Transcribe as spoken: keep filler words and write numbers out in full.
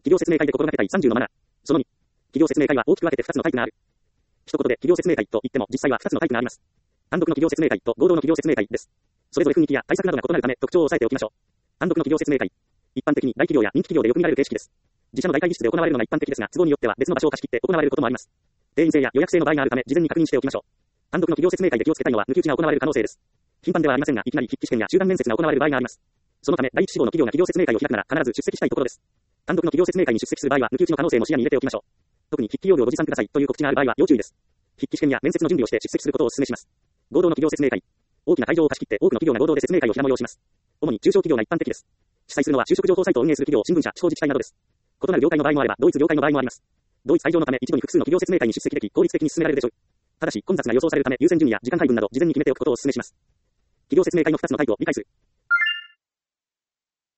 企業説明会で心がけたいさんじゅうのマナー。そのに。企業説明会は大きく分けてふたつのタイプがある。一言で企業説明会と言っても実際はふたつのタイプがあります。単独の企業説明会と合同の企業説明会です。それぞれ雰囲気や対策などが異なるため特徴を押さえておきましょう。単独の企業説明会。一般的に大企業や人気企業でよく見られる形式です。自社の大会議室で行われるのが一般的ですが、都合によっては別の場所を貸し切って行われることもあります。定員制や予約制の場合があるため事前に確認しておきましょう。単独の企業説明会で気をつけたいのは抜き打ちが行われる可能性です。頻繁ではありませんが、いきなり筆記試験や集団面接が行われる場合があります。そのため、第一志望の企業が企業説明会を開くなら必ず出席したいところです。単独の企業説明会に出席する場合は抜き打ちの可能性も視野に入れておきましょう。特に筆記要領をご持参くださいという告知がある場合は要注意です。筆記試験や面接の準備をして出席することをお勧めします。合同の企業説明会。大きな会場を貸し切って多くの企業が合同で説明会を開催します。主に中小企業が一般的です。主催するのは就職情報サイトを運営する企業、新聞社、地方自治体などです。異なる業界の場合もあれば、同一業界の場合もあります。同一会場のため一度に複数の企業説明会に出席でき、効率的に進められるでしょう。ただし、混雑が予想されるため優先順位や時間配分など事前に決めておくことをお勧めします。企業説明会のふたつのタイプを理解する。